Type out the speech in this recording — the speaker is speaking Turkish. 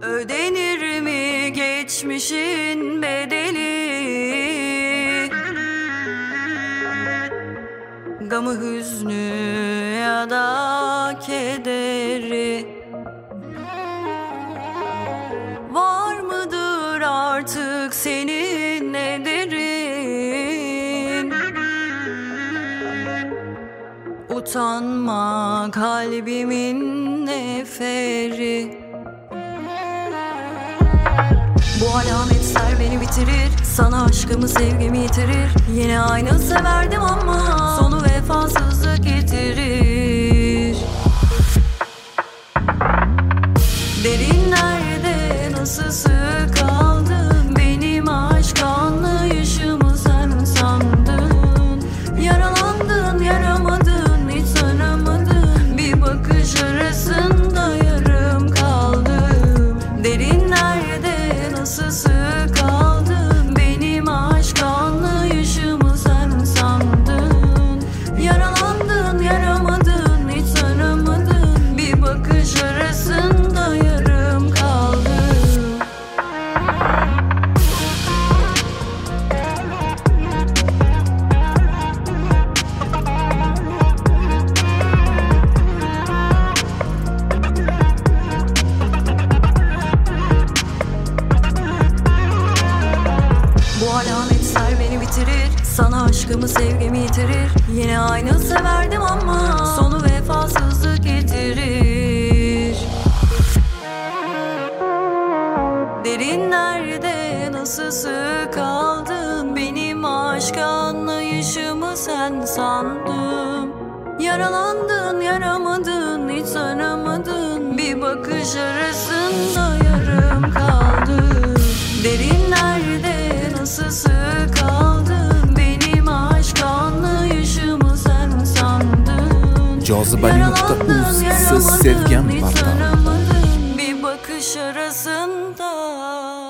Ödenir mi geçmişin bedeli? Gamı, hüznü ya da kederi. Var mıdır artık senin ederin? Utanma kalbimin neferi. Bu alametler beni bitirir, sana aşkımı sevgimi yitirir. Yine aynı severdim ama sonu vefasızlık getirir. Derinlerde nasıl sığ kaldın, benim aşk anlayışımı sen sandın. Yaralandın, yaramadın, hiç tanımadın. Bir bakış arasında yarım kaldım. Derinlerde nasıl sığ kaldın, benim aşk anlayışımı sen sandın. Yaralandın, yaramadın, hiç tanımadın. Bir bakış arasında yarım kaldım. Bu alametler beni bitirir, sana aşkımı sevgimi yitirir. Yine aynı severdim ama sonu vefasızlık getirir. Derinlerde nasıl sığ kaldın, benim aşk anlayışımı sen sandım. Yaralandın, yaramadın, hiç tanımadın. Bir bakış arasında yarım kaldım. Derinlerde nasıl sığ kaldın, benim aşk anlayışımı sen sandın. Cazibeli.uz Sevgen hiç Bartal. tanımadın. Bir bakış arasında